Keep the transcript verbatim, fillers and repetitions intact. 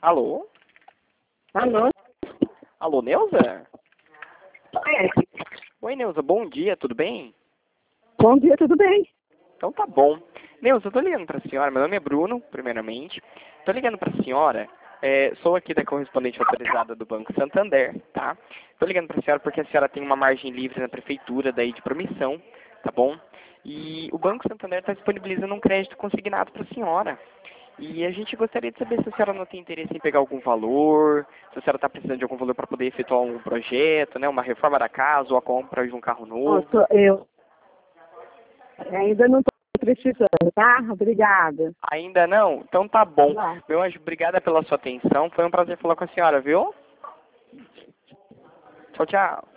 Alô? Alô? Alô, Neuza? É. Oi, Neuza, bom dia, tudo bem? Bom dia, tudo bem? Então tá bom. Neuza, eu tô ligando pra senhora, meu nome é Bruno, primeiramente. Tô ligando pra senhora, é, sou aqui da correspondente autorizada do Banco Santander, tá? Tô ligando pra senhora porque a senhora tem uma margem livre na prefeitura daí de promissão, tá bom? E o Banco Santander está disponibilizando um crédito consignado pra senhora. E a gente gostaria de saber se a senhora não tem interesse em pegar algum valor, se a senhora está precisando de algum valor para poder efetuar um projeto, né, uma reforma da casa ou a compra de um carro novo. Nossa, eu ainda não estou precisando, tá? Obrigada. Ainda não? Então tá bom. Olá. Meu anjo, obrigada pela sua atenção. Foi um prazer falar com a senhora, viu? Tchau, tchau.